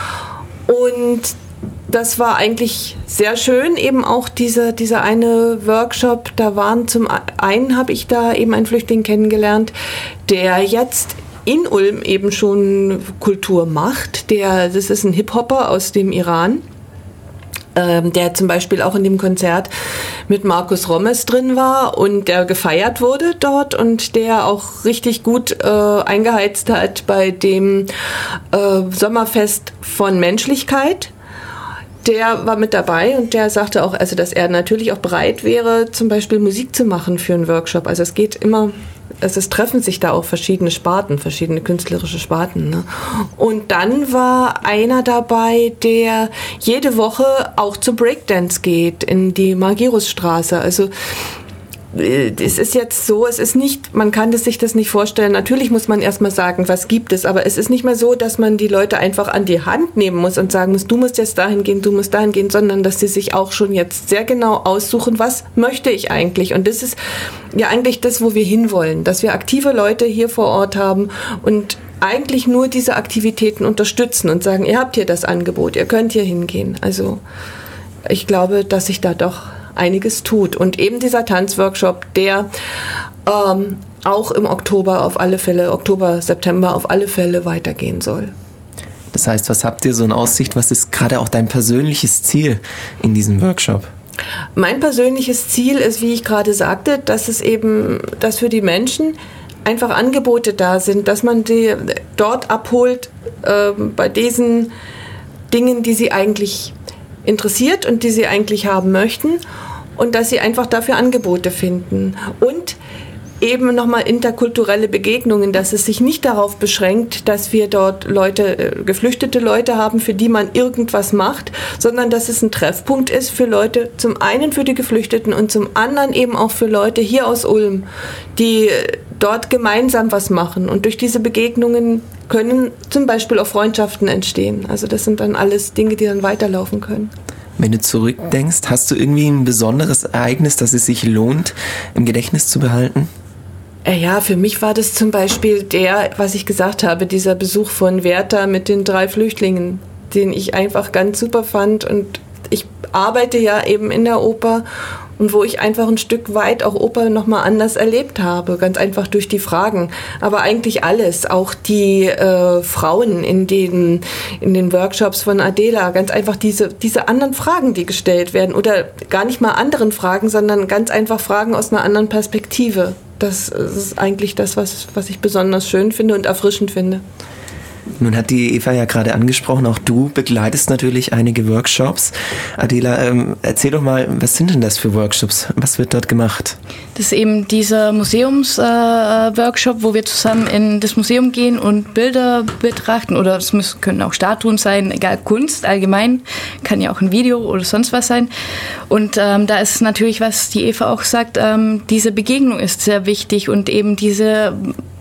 Und das war eigentlich sehr schön, eben auch dieser, dieser eine Workshop. Da waren zum einen, habe ich da eben einen Flüchtling kennengelernt, der jetzt in Ulm eben schon Kultur macht. Der, das ist ein Hip-Hopper aus dem Iran, ähm, der zum Beispiel auch in dem Konzert mit Markus Rommes drin war und der gefeiert wurde dort und der auch richtig gut äh, eingeheizt hat bei dem äh, Sommerfest von Menschlichkeit. Der war mit dabei und der sagte auch, also dass er natürlich auch bereit wäre, zum Beispiel Musik zu machen für einen Workshop. Also es geht immer, also es treffen sich da auch verschiedene Sparten, verschiedene künstlerische Sparten. Ne? Und dann war einer dabei, der jede Woche auch zu Breakdance geht in die Magirusstraße. Also es ist jetzt so, es ist nicht, man kann das, sich das nicht vorstellen. Natürlich muss man erstmal sagen, was gibt es, aber es ist nicht mehr so, dass man die Leute einfach an die Hand nehmen muss und sagen muss, du musst jetzt dahin gehen, du musst dahin gehen, sondern dass sie sich auch schon jetzt sehr genau aussuchen, was möchte ich eigentlich? Und das ist ja eigentlich das, wo wir hinwollen, dass wir aktive Leute hier vor Ort haben und eigentlich nur diese Aktivitäten unterstützen und sagen, ihr habt hier das Angebot, ihr könnt hier hingehen. Also ich glaube, dass sich da doch einiges tut. Und eben dieser Tanzworkshop, der ähm, auch im Oktober auf alle Fälle, Oktober, September auf alle Fälle weitergehen soll. Das heißt, was habt ihr so in Aussicht? Was ist gerade auch dein persönliches Ziel in diesem Workshop? Mein persönliches Ziel ist, wie ich gerade sagte, dass es eben, dass für die Menschen einfach Angebote da sind, dass man die dort abholt, äh, bei diesen Dingen, die sie eigentlich interessiert und die sie eigentlich haben möchten und dass sie einfach dafür Angebote finden. Und eben nochmal interkulturelle Begegnungen, dass es sich nicht darauf beschränkt, dass wir dort Leute, geflüchtete Leute haben, für die man irgendwas macht, sondern dass es ein Treffpunkt ist für Leute, zum einen für die Geflüchteten und zum anderen eben auch für Leute hier aus Ulm, die dort gemeinsam was machen. Und durch diese Begegnungen können zum Beispiel auch Freundschaften entstehen. Also das sind dann alles Dinge, die dann weiterlaufen können. Wenn du zurückdenkst, hast du irgendwie ein besonderes Ereignis, das es sich lohnt, im Gedächtnis zu behalten? Ja, für mich war das zum Beispiel der, was ich gesagt habe, dieser Besuch von Werther mit den drei Flüchtlingen, den ich einfach ganz super fand. Und ich arbeite ja eben in der Oper und wo ich einfach ein Stück weit auch Oper nochmal anders erlebt habe, ganz einfach durch die Fragen. Aber eigentlich alles, auch die äh, Frauen in den, in den Workshops von Adela, ganz einfach diese, diese anderen Fragen, die gestellt werden oder gar nicht mal anderen Fragen, sondern ganz einfach Fragen aus einer anderen Perspektive. Das ist eigentlich das, was, was ich besonders schön finde und erfrischend finde. Nun hat die Eva ja gerade angesprochen, auch du begleitest natürlich einige Workshops. Adela, ähm, erzähl doch mal, was sind denn das für Workshops? Was wird dort gemacht? Das ist eben dieser Museums-Workshop, äh, wo wir zusammen in das Museum gehen und Bilder betrachten. Oder es müssen, können auch Statuen sein, egal, Kunst allgemein. Kann ja auch ein Video oder sonst was sein. Und ähm, da ist natürlich, was die Eva auch sagt, ähm, diese Begegnung ist sehr wichtig und eben diese...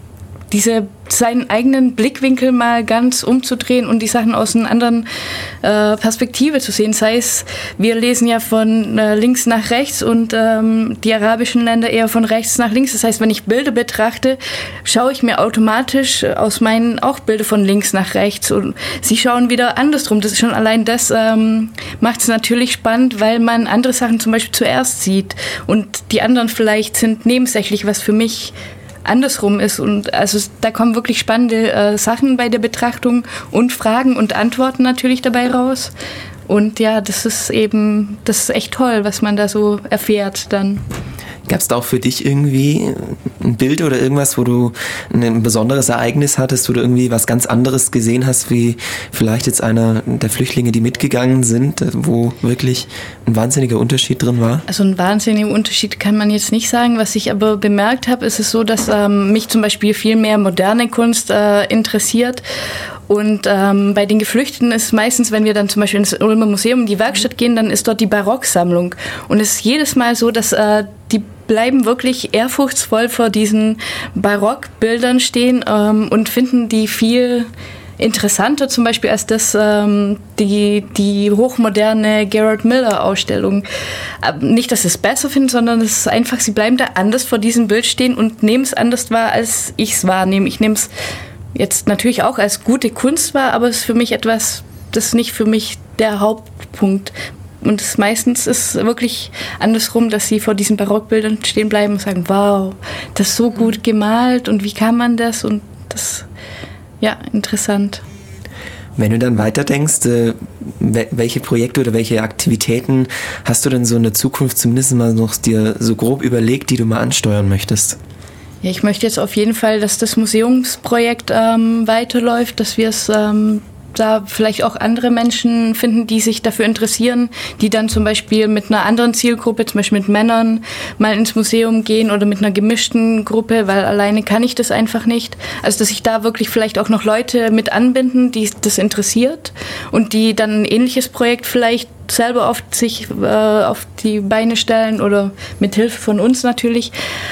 diese seinen eigenen Blickwinkel mal ganz umzudrehen und die Sachen aus einer anderen äh, Perspektive zu sehen. Sei es, wir lesen ja von äh, links nach rechts und ähm, die arabischen Länder eher von rechts nach links. Das heißt, wenn ich Bilder betrachte, schaue ich mir automatisch aus meinen auch Bilder von links nach rechts und sie schauen wieder andersrum. Das ist schon allein das ähm, macht es natürlich spannend, weil man andere Sachen zum Beispiel zuerst sieht und die anderen vielleicht sind nebensächlich, was für mich andersrum ist. Und also da kommen wirklich spannende äh, Sachen bei der Betrachtung und Fragen und Antworten natürlich dabei raus. Und ja, das ist eben, das ist echt toll, was man da so erfährt dann. Gab es da auch für dich irgendwie ein Bild oder irgendwas, wo du ein besonderes Ereignis hattest, wo du irgendwie was ganz anderes gesehen hast, wie vielleicht jetzt einer der Flüchtlinge, die mitgegangen sind, wo wirklich ein wahnsinniger Unterschied drin war? Also ein wahnsinniger Unterschied kann man jetzt nicht sagen. Was ich aber bemerkt habe, ist es so, dass ähm, mich zum Beispiel viel mehr moderne Kunst äh, interessiert. Und ähm, bei den Geflüchteten ist meistens, wenn wir dann zum Beispiel ins Ulmer Museum in die Werkstatt gehen, dann ist dort die Barocksammlung. Und es ist jedes Mal so, dass äh, die bleiben wirklich ehrfurchtsvoll vor diesen Barockbildern stehen ähm, und finden die viel interessanter zum Beispiel als das ähm, die, die hochmoderne Gerard Miller-Ausstellung. Nicht, dass sie es besser finden, sondern es ist einfach, sie bleiben da anders vor diesem Bild stehen und nehmen es anders wahr, als ich es wahrnehme. Ich nehme es jetzt natürlich auch als gute Kunst wahr, aber es ist für mich etwas, das ist nicht für mich der Hauptpunkt. Und es meistens ist wirklich andersrum, dass sie vor diesen Barockbildern stehen bleiben und sagen, wow, das ist so gut gemalt und wie kann man das? Und das, ja, interessant. Wenn du dann weiterdenkst, äh, welche Projekte oder welche Aktivitäten hast du denn so in der Zukunft zumindest mal noch dir so grob überlegt, die du mal ansteuern möchtest? Ja, ich möchte jetzt auf jeden Fall, dass das Museumsprojekt ähm, weiterläuft, dass wir es ähm, da vielleicht auch andere Menschen finden, die sich dafür interessieren, die dann zum Beispiel mit einer anderen Zielgruppe, zum Beispiel mit Männern, mal ins Museum gehen oder mit einer gemischten Gruppe, weil alleine kann ich das einfach nicht. Also dass sich da wirklich vielleicht auch noch Leute mit anbinden, die das interessiert und die dann ein ähnliches Projekt vielleicht selber auf sich äh, auf die Beine stellen oder mit Hilfe von uns natürlich.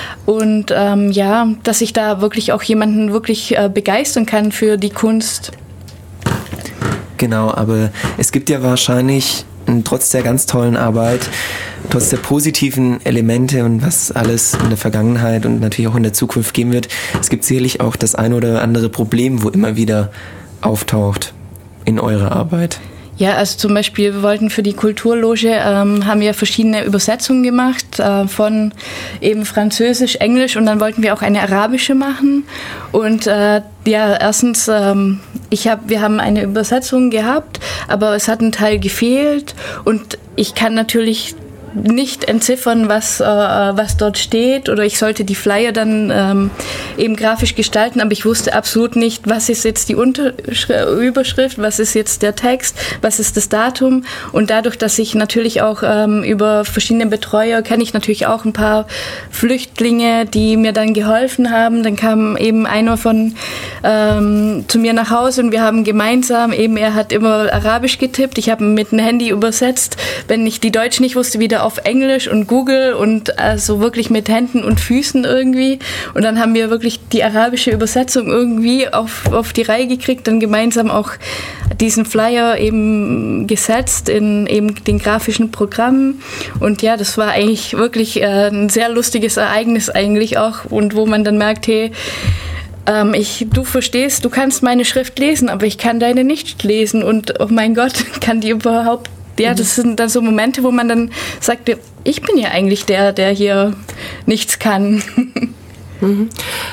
Und ähm, ja, dass ich da wirklich auch jemanden wirklich äh, begeistern kann für die Kunst. Genau, aber es gibt ja wahrscheinlich trotz der ganz tollen Arbeit, trotz der positiven Elemente und was alles in der Vergangenheit und natürlich auch in der Zukunft geben wird, es gibt sicherlich auch das ein oder andere Problem, wo immer wieder auftaucht in eurer Arbeit. Ja, also zum Beispiel, wir wollten für die Kulturloge, ähm, haben wir verschiedene Übersetzungen gemacht, äh, von eben Französisch, Englisch und dann wollten wir auch eine arabische machen. Und äh, ja, erstens, ähm, ich hab, wir haben eine Übersetzung gehabt, aber es hat ein Teil gefehlt und ich kann natürlich nicht entziffern, was, äh, was dort steht, oder ich sollte die Flyer dann ähm, eben grafisch gestalten, aber ich wusste absolut nicht, was ist jetzt die Unterschri- Überschrift, was ist jetzt der Text, was ist das Datum, und dadurch, dass ich natürlich auch ähm, über verschiedene Betreuer kenne ich natürlich auch ein paar Flüchtlinge, die mir dann geholfen haben. Dann kam eben einer von ähm, zu mir nach Hause und wir haben gemeinsam, eben er hat immer Arabisch getippt, ich habe mit dem Handy übersetzt, wenn ich die Deutsch nicht wusste, wieder auf Englisch und Google, und also wirklich mit Händen und Füßen irgendwie, und dann haben wir wirklich die arabische Übersetzung irgendwie auf, auf die Reihe gekriegt, dann gemeinsam auch diesen Flyer eben gesetzt in eben den grafischen Programmen, und ja, das war eigentlich wirklich äh, ein sehr lustiges Ereignis eigentlich auch, und wo man dann merkt, hey, ähm, ich, du verstehst, du kannst meine Schrift lesen, aber ich kann deine nicht lesen, und oh mein Gott, kann die überhaupt, ja, das sind dann so Momente, wo man dann sagt, ich bin ja eigentlich der, der hier nichts kann. Mhm.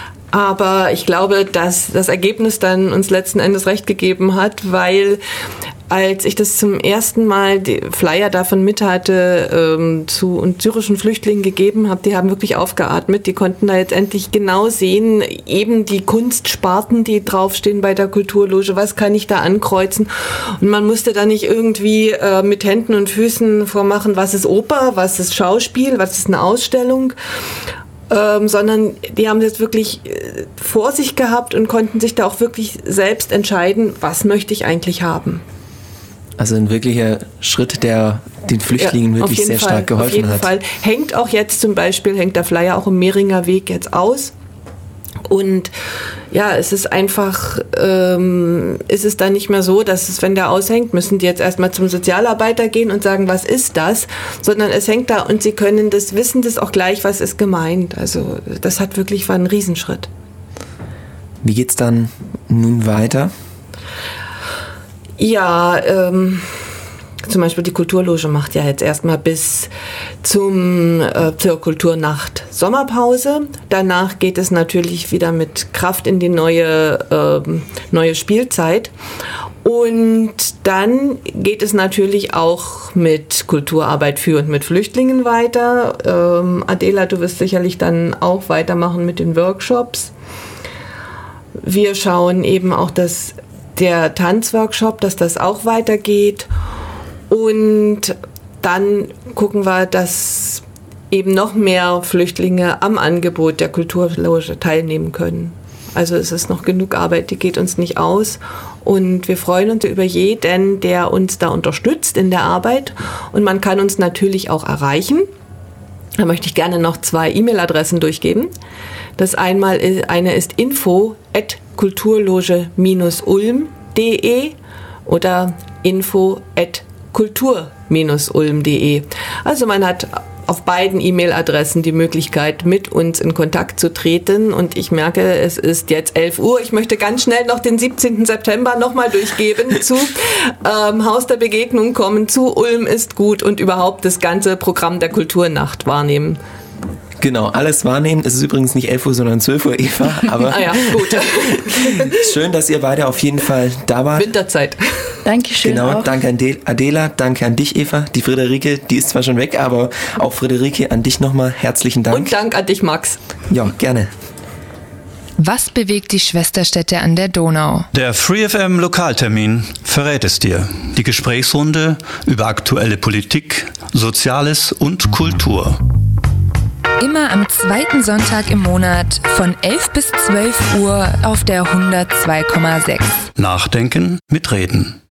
Aber ich glaube, dass das Ergebnis dann uns letzten Endes recht gegeben hat, weil als ich das zum ersten Mal die Flyer davon mit hatte, ähm, zu und syrischen Flüchtlingen gegeben habe, die haben wirklich aufgeatmet. Die konnten da jetzt endlich genau sehen, eben die Kunstsparten, die draufstehen bei der Kulturloge, was kann ich da ankreuzen. Und man musste da nicht irgendwie äh, mit Händen und Füßen vormachen, was ist Oper, was ist Schauspiel, was ist eine Ausstellung. Ähm, sondern die haben das wirklich äh, vor sich gehabt und konnten sich da auch wirklich selbst entscheiden, was möchte ich eigentlich haben. Also ein wirklicher Schritt, der den Flüchtlingen ja, wirklich sehr Fall, stark geholfen hat. Auf jeden hat. Fall. Hängt auch jetzt zum Beispiel, hängt der Flyer auch im Mehringer Weg jetzt aus. Und ja, es ist einfach, ähm, ist es dann nicht mehr so, dass es, wenn der aushängt, müssen die jetzt erstmal zum Sozialarbeiter gehen und sagen, was ist das? Sondern es hängt da und sie können das, wissen das auch gleich, was ist gemeint. Also das hat wirklich, war ein Riesenschritt. Wie geht's dann nun weiter? Ja, ähm, zum Beispiel die Kulturloge macht ja jetzt erstmal bis zum, äh, zur Kulturnacht Sommerpause. Danach geht es natürlich wieder mit Kraft in die neue, äh, neue Spielzeit. Und dann geht es natürlich auch mit Kulturarbeit für und mit Flüchtlingen weiter. Ähm, Adela, du wirst sicherlich dann auch weitermachen mit den Workshops. Wir schauen eben auch, dass der Tanzworkshop, dass das auch weitergeht. Und dann gucken wir, dass eben noch mehr Flüchtlinge am Angebot der Kulturloge teilnehmen können. Also es ist noch genug Arbeit, die geht uns nicht aus. Und wir freuen uns über jeden, der uns da unterstützt in der Arbeit. Und man kann uns natürlich auch erreichen. Da möchte ich gerne noch zwei E-Mail-Adressen durchgeben. Das einmal eine ist info at kulturloge Bindestrich ulm punkt de oder info at kultur Bindestrich ulm punkt de. Also man hat auf beiden E-Mail-Adressen die Möglichkeit, mit uns in Kontakt zu treten. Und ich merke, es ist jetzt elf Uhr. Ich möchte ganz schnell noch den siebzehnten September nochmal durchgeben zu ähm, Haus der Begegnung kommen, zu Ulm ist gut und überhaupt das ganze Programm der Kulturnacht wahrnehmen. Genau, alles wahrnehmen. Es ist übrigens nicht elf Uhr, sondern zwölf Uhr, Eva. Aber ah ja, gut. Schön, dass ihr beide auf jeden Fall da wart. Winterzeit. Dankeschön. Genau, auch. danke an Adela, danke an dich, Eva. Die Friederike, die ist zwar schon weg, aber auch Friederike, an dich nochmal herzlichen Dank. Und Dank an dich, Max. Ja, gerne. Was bewegt die Schwesterstädte an der Donau? Der Free F M Lokaltermin verrät es dir. Die Gesprächsrunde über aktuelle Politik, Soziales und Kultur. Immer am zweiten Sonntag im Monat von elf bis zwölf Uhr auf der hundertzwei Komma sechs. Nachdenken, mitreden.